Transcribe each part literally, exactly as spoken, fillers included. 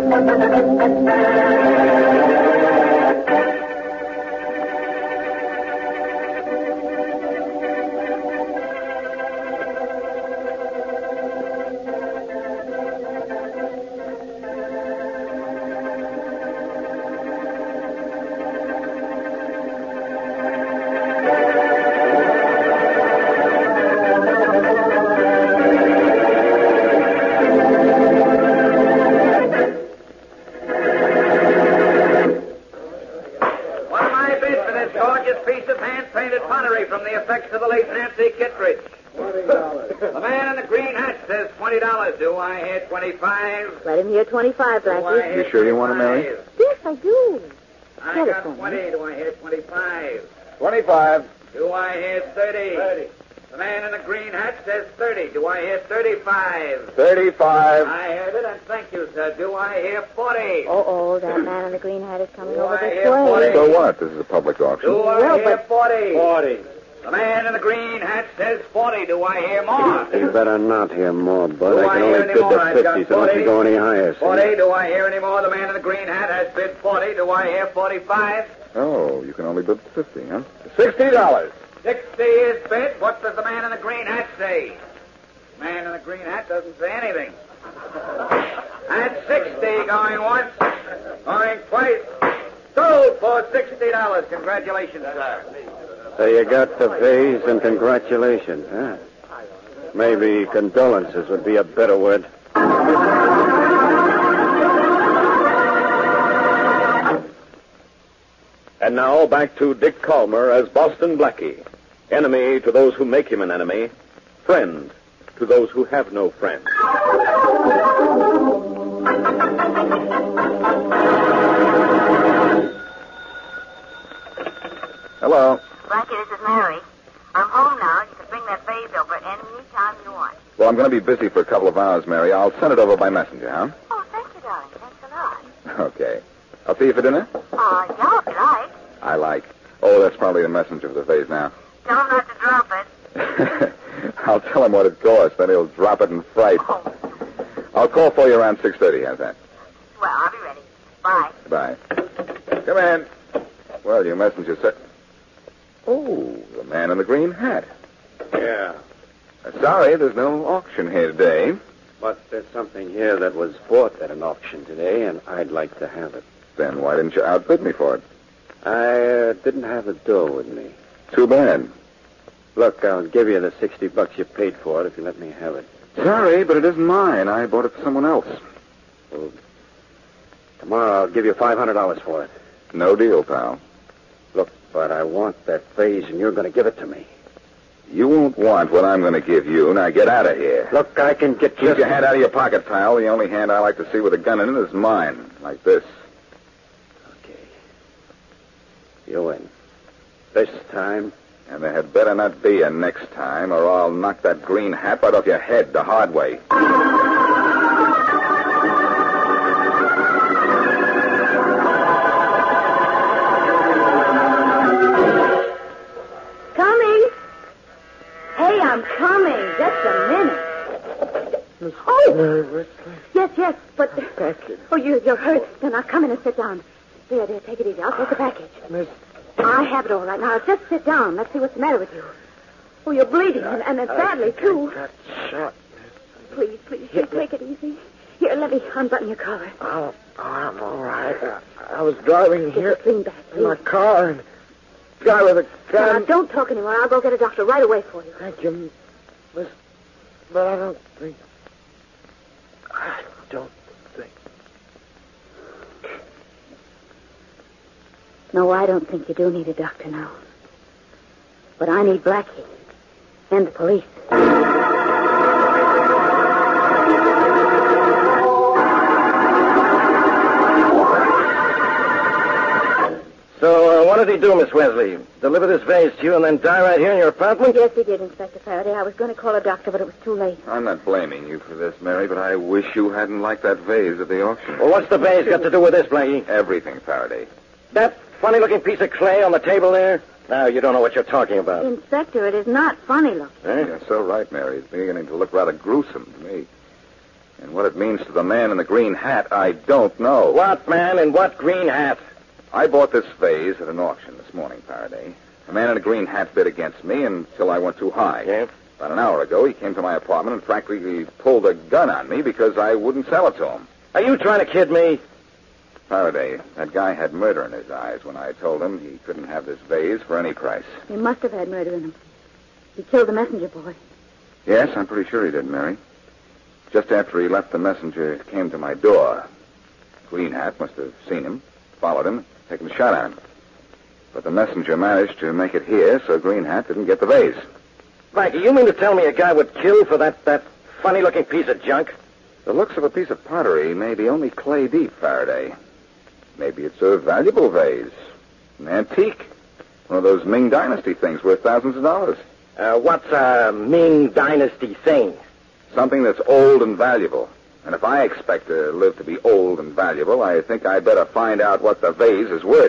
twenty-five, Blackie. You sure you want to marry? Yes, I do. I got twenty. Do I hear twenty-five? Twenty-five. Do I hear thirty? Thirty. The man in the green hat says thirty. Do I hear thirty-five? Thirty-five. I heard it, and thank you, sir. Do I hear forty? Oh-oh, that man in the green hat is coming Do over I this hear way. forty? So what? This is a public auction. Do I Well, hear but- forty? Forty. The man in the green hat says forty. Do I hear more? You better not hear more, Bud. Do I I can hear only any bid more? the I've got fifty, so don't forty. you go any higher, see? Forty. Do I hear any more? The man in the green hat has bid forty. Do I hear forty-five? Oh, you can only bid fifty, huh? Sixty dollars. Sixty is bid. What does the man in the green hat say? The man in the green hat doesn't say anything. At sixty, going once, going twice. Sold for sixty dollars. Congratulations, sir. So you got the vase, and congratulations, huh? Maybe condolences would be a better word. And now back to Dick Calmer as Boston Blackie. Enemy to those who make him an enemy. Friend to those who have no friend. Hello. Blackie, this is Mary. I'm home now. You can bring that vase over any time you want. Well, I'm going to be busy for a couple of hours, Mary. I'll send it over by messenger, huh? Oh, thank you, darling. Thanks a lot. Okay. I'll see you for dinner? Uh, yeah, if you like. I like. Oh, that's probably the messenger for the vase now. Tell him not to drop it. I'll tell him what it costs, then he'll drop it in fright. Oh, I'll call for you around six thirty, how's that? well, I'll be ready. Bye. Bye. Come in. Well, your messenger said... Oh, the man in the green hat. Yeah. Uh, sorry, there's no auction here today. But there's something here that was bought at an auction today, and I'd like to have it. Then why didn't you outbid me for it? I uh, didn't have the dough with me. Too bad. Look, I'll give you the sixty bucks you paid for it if you let me have it. Sorry, but it isn't mine. I bought it for someone else. Well, tomorrow I'll give you five hundred dollars for it. No deal, pal. Look, but I want that vase, and you're going to give it to me. You won't want what I'm going to give you. Now get out of here. Look, I can get Keep just... your hand out of your pocket, pal. The only hand I like to see with a gun in it is mine. Like this. Okay. You win. This time... And there had better not be a next time, or I'll knock that green hat right off your head the hard way. Coming. Hey, I'm coming. Just a minute. Oh! Yes, yes, but... Oh, you, you're hurt. Then I'll come in and sit down. There, there, take it easy. I'll take the package. Miss... I have it all right. Now, just sit down. Let's see what's the matter with you. Oh, you're bleeding, and, and it's badly, too. I got shot. Please, please, here, take it easy. Here, let me unbutton your collar. Oh, oh I'm all right. I, I was driving Get here the clean back, in my please. car, and the guy with a Now, gun... don't talk anymore. I'll go get a doctor right away for you. Thank you, Miss... But I don't think... I don't think... No, I don't think you do need a doctor now. But I need Blackie. And the police. So, uh, what did he do, Miss Wesley? Deliver this vase to you and then die right here in your apartment? Yes, he did, Inspector Faraday. I was going to call a doctor, but it was too late. I'm not blaming you for this, Mary, but I wish you hadn't liked that vase at the auction. Well, what's the vase got to do with this, Blackie? Everything, Faraday. That funny-looking piece of clay on the table there? Now, you don't know what you're talking about. Inspector, it is not funny looking. Eh? You're so right, Mary. It's beginning to look rather gruesome to me. And what it means to the man in the green hat, I don't know. What man in what green hat? I bought this vase at an auction this morning, Faraday. A man in a green hat bid against me until I went too high. Yeah? About an hour ago, he came to my apartment and frankly he pulled a gun on me because I wouldn't sell it to him. Are you trying to kid me? Faraday, that guy had murder in his eyes when I told him he couldn't have this vase for any price. He must have had murder in him. He killed the messenger boy. Yes, I'm pretty sure he did, Mary. Just after he left, the messenger came to my door. Green Hat must have seen him, followed him, taken a shot at him. But the messenger managed to make it here, so Green Hat didn't get the vase. Blackie, you mean to tell me a guy would kill for that, that funny-looking piece of junk? The looks of a piece of pottery may be only clay deep, Faraday. Maybe it's a valuable vase. An antique. One of those Ming Dynasty things worth thousands of dollars. Uh, what's a Ming Dynasty thing? Something that's old and valuable. And if I expect to live to be old and valuable, I think I'd better find out what the vase is worth.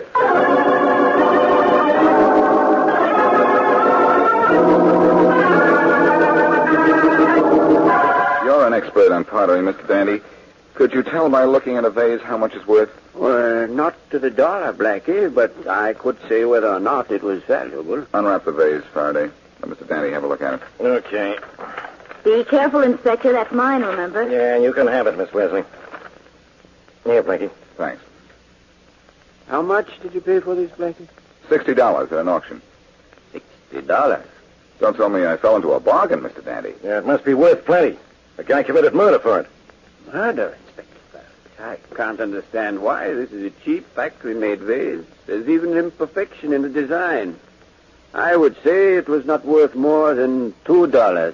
You're an expert on pottery, Mister Dandy. Could you tell by looking at a vase how much it's worth? Well, not to the dollar, Blackie, but I could say whether or not it was valuable. Unwrap the vase, Faraday. Let Mister Dandy have a look at it. Okay. Be careful, Inspector. That's mine, remember? Yeah, you can have it, Miss Wesley. Here, Blackie. Thanks. How much did you pay for this, Blackie? Sixty dollars at an auction. Sixty dollars. Don't tell me I fell into a bargain, Mister Dandy. Yeah, it must be worth plenty. The guy committed murder for it. Murder, Inspector Farragut. I can't understand why. This is a cheap factory-made vase. There's even an imperfection in the design. I would say it was not worth more than two dollars.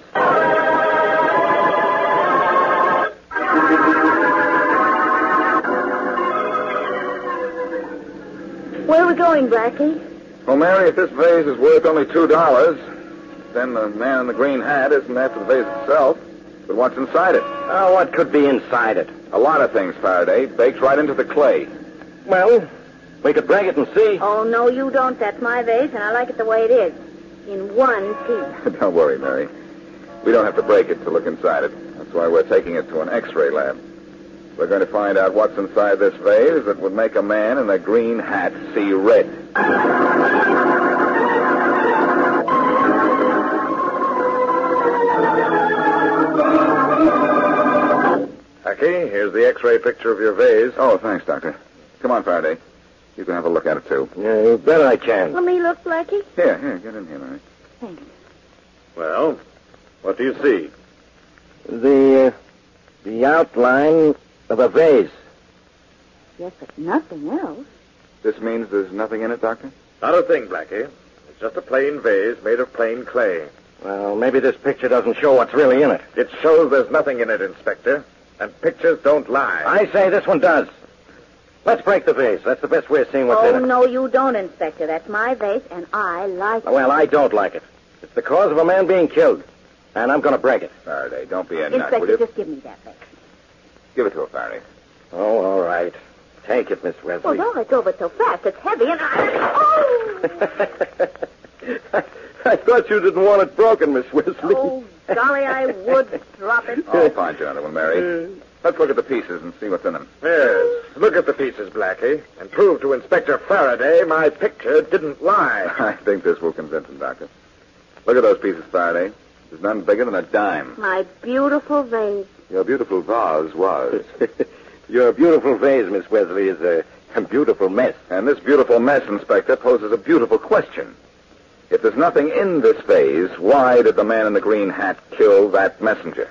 Where are we going, Blackie? Well, Mary, if this vase is worth only two dollars, then the man in the green hat isn't after the vase itself, but what's inside it. Oh, what could be inside it? A lot of things, Faraday. Baked right into the clay. Well, we could break it and see. Oh, no, you don't. That's my vase, and I like it the way it is. In one piece. Don't worry, Mary. We don't have to break it to look inside it. That's why we're taking it to an X-ray lab. We're going to find out what's inside this vase that would make a man in a green hat see red. Blackie, here's the X-ray picture of your vase. Oh, thanks, Doctor. Come on, Faraday. You can have a look at it, too. Yeah, you bet I can. Let me look, Blackie. Here, here, get in here, Mary. Thanks. Well, what do you see? The, uh, the outline of a vase. Yes, but nothing else. This means there's nothing in it, Doctor? Not a thing, Blackie. It's just a plain vase made of plain clay. Well, maybe this picture doesn't show what's really in it. It shows there's nothing in it, Inspector. And pictures don't lie. I say this one does. Let's break the vase. That's the best way of seeing what's Oh, in it. no, you don't, Inspector. That's my vase, and I like it. Well, I don't like it. It's the cause of a man being killed. And I'm going to break it. Faraday, don't be a nut, will Inspector, you? just give me that vase. Give it to her, Faraday. Oh, all right. Take it, Miss Well, Wesley. don't let go of it so fast. It's heavy, and I... Oh! I thought you didn't want it broken, Miss Wesley. Oh, golly, I would drop it. Oh, fine, gentlemen, Mary. Let's look at the pieces and see what's in them. Yes. Look at the pieces, Blackie, and prove to Inspector Faraday my picture didn't lie. I think this will convince him, Doctor. Look at those pieces, Faraday. There's none bigger than a dime. My beautiful vase. Your beautiful vase was. Your beautiful vase, Miss Wesley, is a, a beautiful mess. And this beautiful mess, Inspector, poses a beautiful question. If there's nothing in this vase, why did the man in the green hat kill that messenger?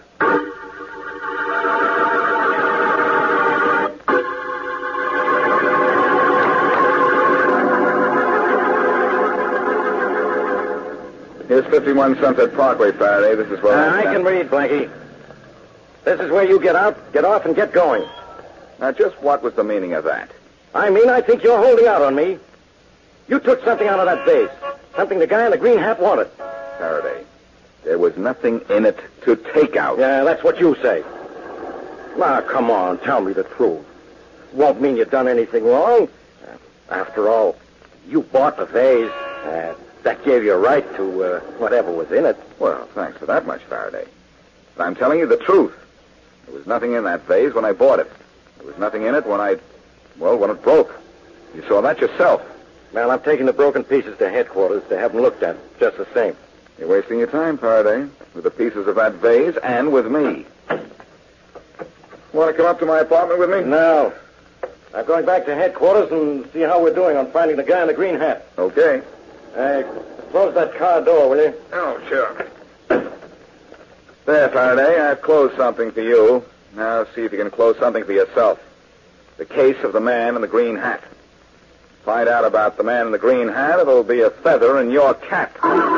Here's fifty-one Sunset Parkway, Faraday. This is where Uh, I I can read, Blackie. This is where you get out, get off, and get going. Now, just what was the meaning of that? I mean, I think you're holding out on me. You took something out of that vase. Something the guy in the green hat wanted. Faraday, there was nothing in it to take out. Yeah, that's what you say. Now, come on, tell me the truth. Won't mean you've done anything wrong. Uh, after all, you bought the vase. Uh, that gave you a right to uh, whatever was in it. Well, thanks for that much, Faraday. But I'm telling you the truth. There was nothing in that vase when I bought it. There was nothing in it when I, well, when it broke. You saw that yourself. Well, I'm taking the broken pieces to headquarters to have them looked at, just the same. You're wasting your time, Faraday, with the pieces of that vase and with me. Want to come up to my apartment with me? No. I'm going back to headquarters and see how we're doing on finding the guy in the green hat. Okay. Uh, close that car door, will you? Oh, sure. There, Faraday, I've closed something for you. Now see if you can close something for yourself. The case of the man in the green hat. Find out about the man in the green hat, it'll be a feather in your cap.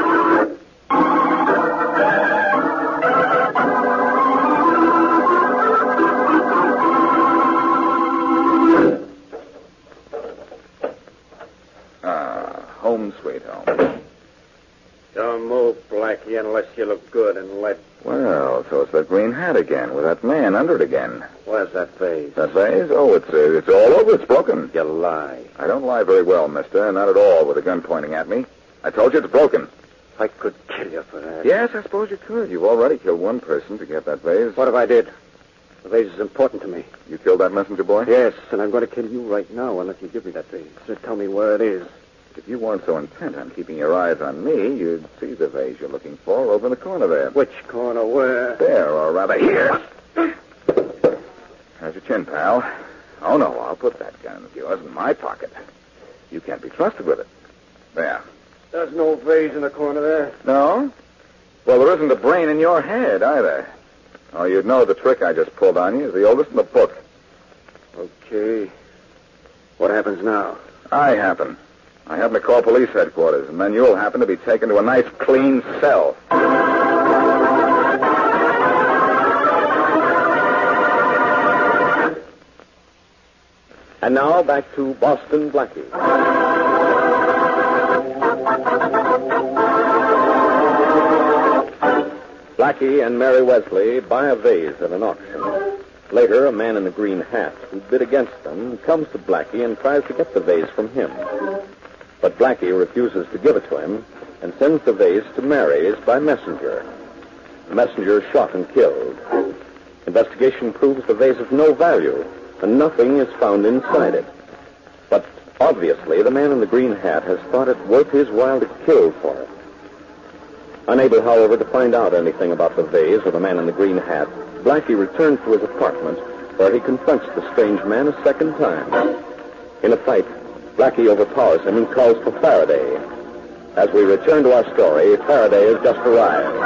Ah, home sweet home. Don't move, Blackie, unless you look good and let... Well, so it's that green hat again, with that man under it again. Where's that vase? That vase? Oh, it's uh, it's all over. It's broken. You lie. I don't lie very well, mister. Not at all with a gun pointing at me. I told you it's broken. I could kill you for that. Yes, I suppose you could. You've already killed one person to get that vase. What if I did? The vase is important to me. You killed that messenger boy? Yes, and I'm going to kill you right now unless you give me that vase. So tell me where it is. If you weren't so intent on keeping your eyes on me, you'd see the vase you're looking for over in the corner there. Which corner? Where? There, or rather here. There's your chin, pal. Oh, no, I'll put that gun of yours in my pocket. You can't be trusted with it. There. There's no vase in the corner there. No? Well, there isn't a brain in your head, either. Oh, you'd know the trick I just pulled on you is the oldest in the book. Okay. What happens now? I happen. I happen to call police headquarters, and then you'll happen to be taken to a nice, clean cell. And now back to Boston Blackie. Blackie and Mary Wesley buy a vase at an auction. Later, a man in a green hat who bid against them comes to Blackie and tries to get the vase from him. But Blackie refuses to give it to him and sends the vase to Mary's by messenger. The messenger is shot and killed. Investigation proves the vase of no value, and nothing is found inside it. But obviously, the man in the green hat has thought it worth his while to kill for it. Unable, however, to find out anything about the vase or the man in the green hat, Blackie returns to his apartment, where he confronts the strange man a second time. In a fight, Blackie overpowers him and calls for Faraday. As we return to our story, Faraday has just arrived.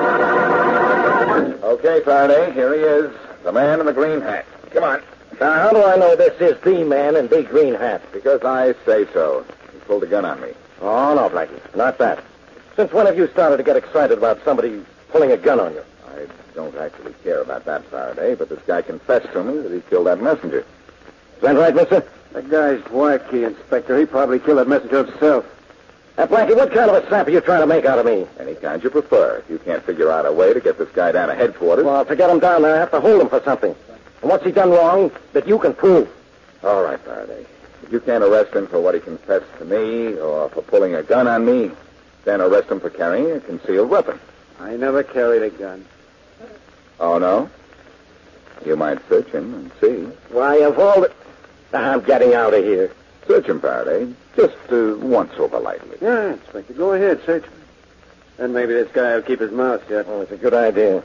Okay, Faraday, here he is. The man in the green hat. Come on. Now, how do I know this is the man in the green hat? Because I say so. He pulled a gun on me. Oh, no, Blackie, not that. Since when have you started to get excited about somebody pulling a gun on you? I don't actually care about that, Faraday, but this guy confessed to me that he killed that messenger. Is that right, mister? That guy's wacky, Inspector. He probably killed that messenger himself. Now, Blackie, what kind of a sap are you trying to make out of me? Any kind you prefer. If you can't figure out a way to get this guy down to headquarters... Well, to get him down there, I have to hold him for something. And what's he done wrong that you can prove? All right, Faraday. If you can't arrest him for what he confessed to me or for pulling a gun on me, then arrest him for carrying a concealed weapon. I never carried a gun. Oh, no? You might search him and see. Why, of all the... I'm getting out of here. Search him, Faraday. Just uh, once over lightly. Yeah, Inspector, go ahead, search me. Then maybe this guy will keep his mouth shut. Oh, it's a good idea.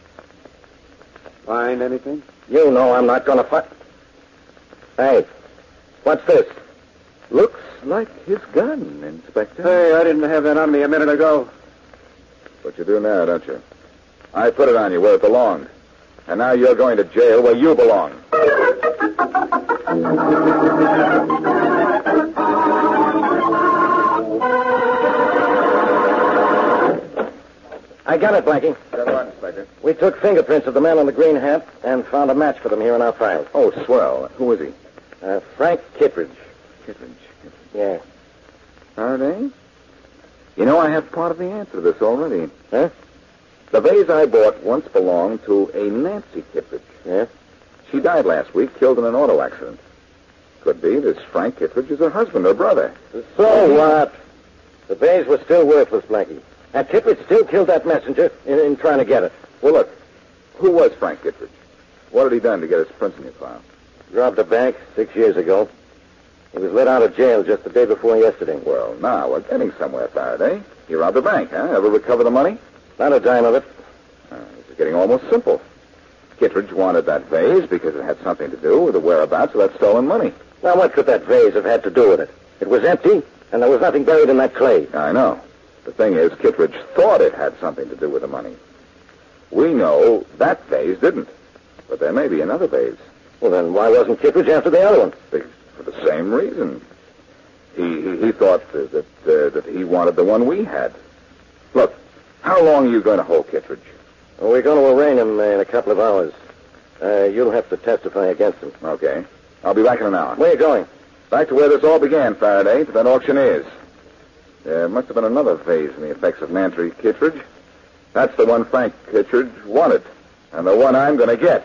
Find anything? You know I'm not going to fight. Hey, what's this? Looks like his gun, Inspector. Hey, I didn't have that on me a minute ago. But you do now, don't you? I put it on you where it belonged. And now you're going to jail where you belong. I got it, Blackie. Go on, Inspector. We took fingerprints of the man in the green hat and found a match for them here in our files. Oh, swell. Who is he? Uh, Frank Kittredge. Kittredge. Yeah. Faraday? You know, I have part of the answer to this already. Huh? The vase I bought once belonged to a Nancy Kittredge. Yeah? She died last week, killed in an auto accident. Could be this Frank Kittredge is her husband or brother. So what? The vase was still worthless, Blackie. And Kittredge still killed that messenger in, in trying to get it. Well, look, who was Frank Kittredge? What had he done to get his prints in your file? Robbed a bank six years ago. He was let out of jail just the day before yesterday. Well, now we're getting somewhere, Faraday. He robbed a bank, huh? Ever recover the money? Not a dime of it. Uh, this is getting almost simple. Kittredge wanted that vase because it had something to do with the whereabouts of that stolen money. Now, what could that vase have had to do with it? It was empty, and there was nothing buried in that clay. I know. The thing is, Kittredge thought it had something to do with the money. We know that vase didn't. But there may be another vase. Well, then why wasn't Kittredge after the other one? Because for the same reason. He he, he thought uh, that uh, that he wanted the one we had. Look, how long are you going to hold Kittredge? Well, we're going to arraign him uh, in a couple of hours. Uh, you'll have to testify against him. Okay. I'll be back in an hour. Where are you going? Back to where this all began, Faraday, to that auctioneer's. There must have been another vase in the effects of Mantry Kittredge. That's the one Frank Kittredge wanted, and the one I'm going to get.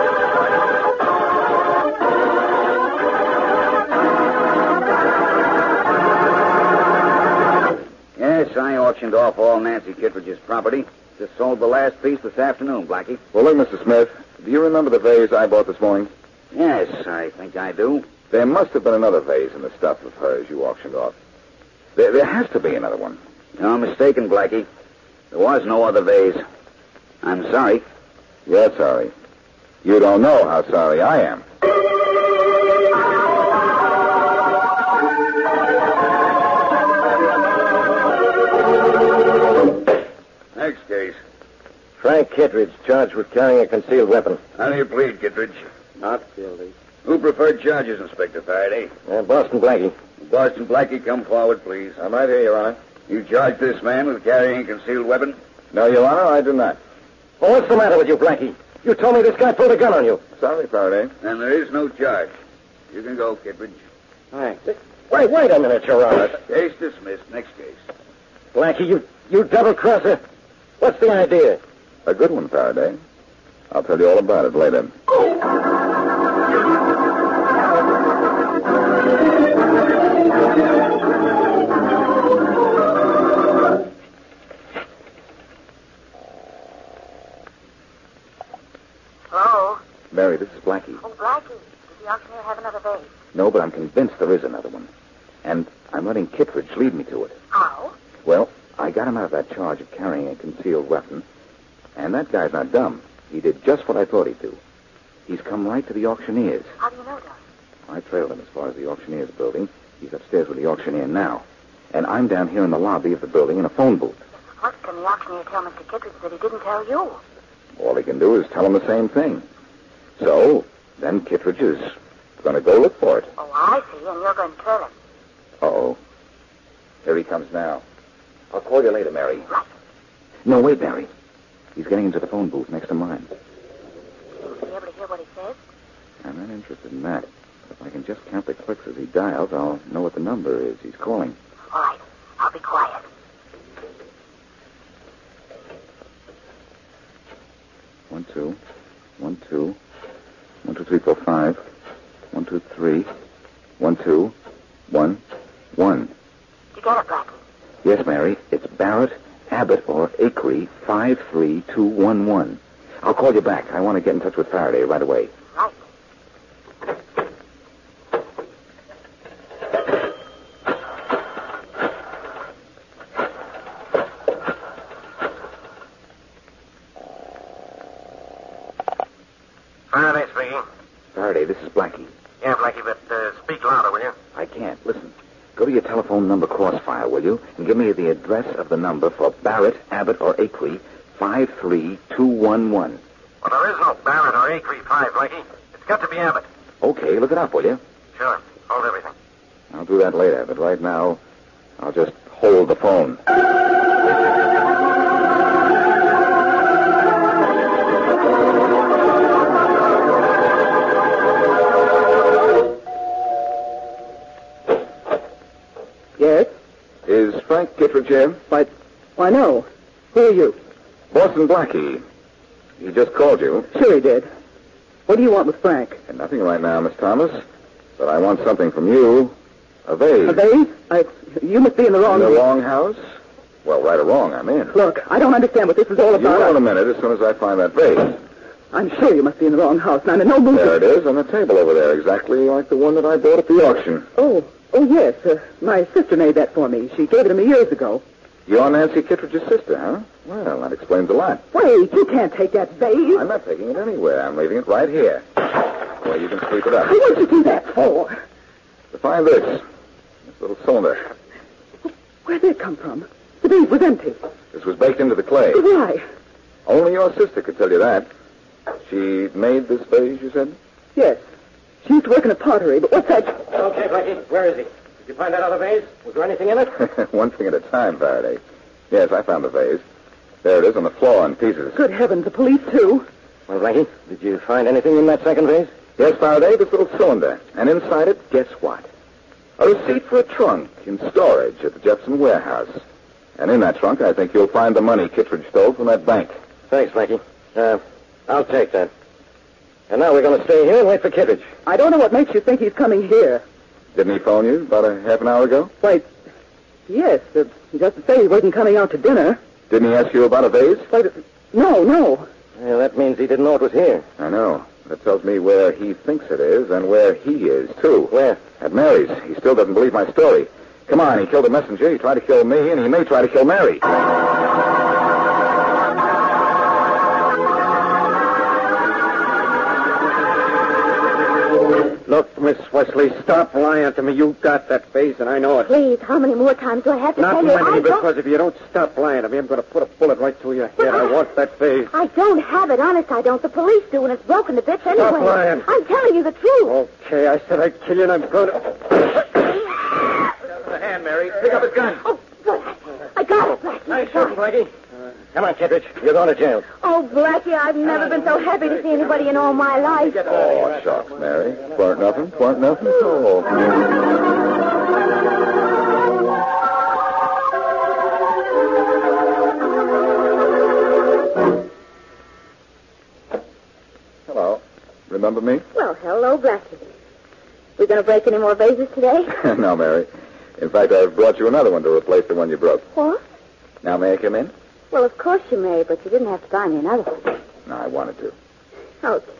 Yes, I auctioned off all Nancy Kittredge's property. Just sold the last piece this afternoon, Blackie. Well, look, Mister Smith, do you remember the vase I bought this morning? Yes, I think I do. There must have been another vase in the stuff of hers you auctioned off. There, there has to be another one. You're mistaken, Blackie. There was no other vase. I'm sorry. You're sorry. You don't know how sorry I am. Next case. Frank Kittredge, charged with carrying a concealed weapon. How do you plead, Kittredge? Not guilty. Who preferred charges, Inspector Faraday? Uh, Boston Blackie. Boston Blackie, come forward, please. I'm right here, Your Honor. You charge this man with carrying a concealed weapon? No, Your Honor, I do not. Well, what's the matter with you, Blackie? You told me this guy pulled a gun on you. Sorry, Faraday. Then there is no charge. You can go, Kittredge. Thanks. Wait, wait a minute, Your Honor. Case dismissed. Next case. Blackie, you, you double-crosser. What's the idea? A good one, Faraday. I'll tell you all about it later. Hello? Mary, this is Blackie. Oh, Blackie. Does the auctioneer have another vase? No, but I'm convinced there is another one. And I'm letting Kittredge lead me to it. How? Well, I got him out of that charge of carrying a concealed weapon. And that guy's not dumb. He did just what I thought he'd do. He's come right to the auctioneer's. How do you know that? I trailed him as far as the auctioneer's building. He's upstairs with the auctioneer now. And I'm down here in the lobby of the building in a phone booth. What can the auctioneer tell Mister Kittredge that he didn't tell you? All he can do is tell him the same thing. So, then Kittredge is going to go look for it. Oh, I see, and you're going to tell him. Uh-oh. Here he comes now. I'll call you later, Mary. Right. No, wait, Mary. He's getting into the phone booth next to mine. You'll be able to hear what he says? I'm not interested in that. If I can just count the clicks as he dials, I'll know what the number is he's calling. All right. I'll be quiet. One, two. One, two. One, two, three, four, five. One, two, three. One, two. One. One. You got it, Blackie? Yes, Mary. It's Barrett, Abbott, or Acree, five three two one one. I'll call you back. I want to get in touch with Faraday right away. Right. Faraday speaking. Faraday, this is Blackie. Yeah, Blackie, but uh, speak louder, will you? I can't. Listen. Go to your telephone number crossfire, will you? And give me the address of the number for Barrett, Abbott, or Acree, five three two one one. Well, there is no Barrett or Acree five, Blackie. It's got to be Abbott. Okay, look it up, will you? Sure. Hold everything. I'll do that later, but right now, I'll just hold the phone. Yes? Is Frank Kittredge here? Why, why, no. Who are you? Boston Blackie. He just called you. Sure he did. What do you want with Frank? And nothing right now, Miss Thomas. But I want something from you. A vase. A vase? I, you must be in the wrong... In the wrong house? Well, right or wrong, I'm in. Look, I don't understand what this is all You about. know in a minute as soon as I find that vase. I'm sure you must be in the wrong house, and I'm in no mood. There it is on the table over there, exactly like the one that I bought at the auction. Oh, oh yes. Uh, my sister made that for me. She gave it to me years ago. You're Nancy Kittredge's sister, huh? Well, that explains a lot. Wait, you can't take that vase. I'm not taking it anywhere. I'm leaving it right here. Well, you can sweep it up. What'd you do that for? To find this. This little cylinder. Where'd it come from? The vase was empty. This was baked into the clay. But why? Only your sister could tell you that. She made this vase, you said? Yes. She used to work in a pottery, but what's that? Okay, Blackie, where is he? Did you find that other vase? Was there anything in it? One thing at a time, Faraday. Yes, I found the vase. There it is on the floor in pieces. Good heavens, the police, too. Well, Blackie, did you find anything in that second vase? Yes, Faraday, this little cylinder. And inside it, guess what? A receipt for a trunk in storage at the Jepson warehouse. And in that trunk, I think you'll find the money Kittredge stole from that bank. Thanks, Blackie. Uh, I'll take that. And now we're going to stay here and wait for Kittredge. I don't know what makes you think he's coming here. Didn't he phone you about a half an hour ago? Why, yes, uh, just to say he wasn't coming out to dinner. Didn't he ask you about a vase? Why, no, no. Well, that means he didn't know it was here. I know. That tells me where he thinks it is and where he is, too. Where? At Mary's. He still doesn't believe my story. Come on, he killed a messenger, he tried to kill me, and he may try to kill Mary. Look, Miss Wesley, stop lying to me. You got that vase, and I know it. Please, how many more times do I have to Not tell you? many, I because don't... if you don't stop lying to me, I'm going to put a bullet right through your head. I want that vase. I don't have it, honest, I don't. The police do, and it's broken to bits anyway. Stop lying. I'm telling you the truth. Okay, I said I'd kill you, and I'm going to... The hand, Mary. Pick up his gun. Oh, good. I got it, Blackie. Nice shooting, Blackie. Uh, come on, Kittredge. You're going to jail. Oh, Blackie, I've never been so happy to see anybody in all my life. Oh, shucks, Mary. Twarn't nothing, twarn't nothing. Oh. Hello. Remember me? Well, hello, Blackie. We going to break any more vases today? No, Mary. In fact, I've brought you another one to replace the one you broke. What? Now, may I come in? Well, of course you may, but you didn't have to buy me another one. No, I wanted to. Okay.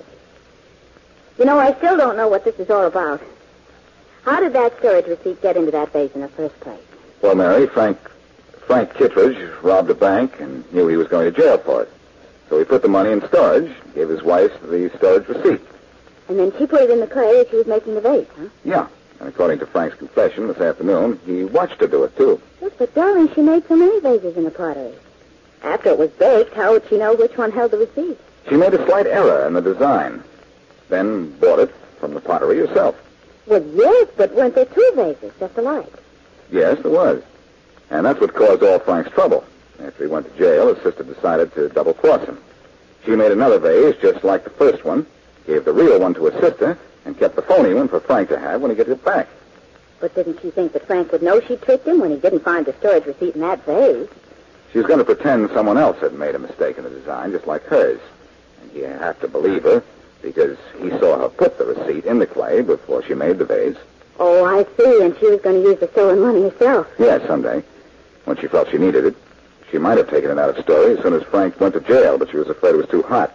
You know, I still don't know what this is all about. How did that storage receipt get into that vase in the first place? Well, Mary, Frank Frank Kittredge robbed a bank and knew he was going to jail for it. So he put the money in storage, gave his wife the storage receipt. And then she put it in the clay as she was making the vase, huh? Yeah. And according to Frank's confession this afternoon, he watched her do it, too. Yes, but, darling, she made so many vases in the pottery. After it was baked, how would she know which one held the receipt? She made a slight error in the design, then bought it from the pottery herself. Well, yes, but weren't there two vases just alike? Yes, there was. And that's what caused all Frank's trouble. After he went to jail, his sister decided to double-cross him. She made another vase just like the first one, gave the real one to his sister, and kept the phony one for Frank to have when he gets it back. But didn't she think that Frank would know she tricked him when he didn't find the storage receipt in that vase? She was going to pretend someone else had made a mistake in the design, just like hers. And you have to believe her, because he saw her put the receipt in the clay before she made the vase. Oh, I see, and she was going to use the stolen money herself. Yes, someday, when she felt she needed it. She might have taken it out of story as soon as Frank went to jail, but she was afraid it was too hot.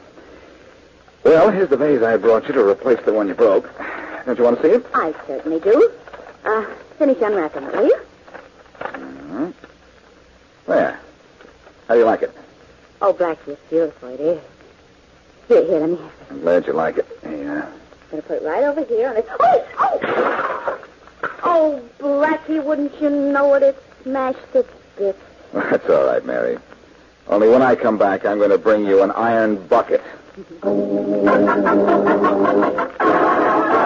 Well, here's the vase I brought you to replace the one you broke. Don't you want to see it? I certainly do. Uh, finish unwrapping it, will you? Mm-hmm. There. How do you like it? Oh, Blackie, it's beautiful, it is. Here, here, let me have it. I'm glad you like it. Yeah. I'm going to put it right over here on this. Oh, oh! Oh, Blackie, wouldn't you know it? It smashed to bits. Well, that's all right, Mary. Only when I come back, I'm going to bring you an iron bucket.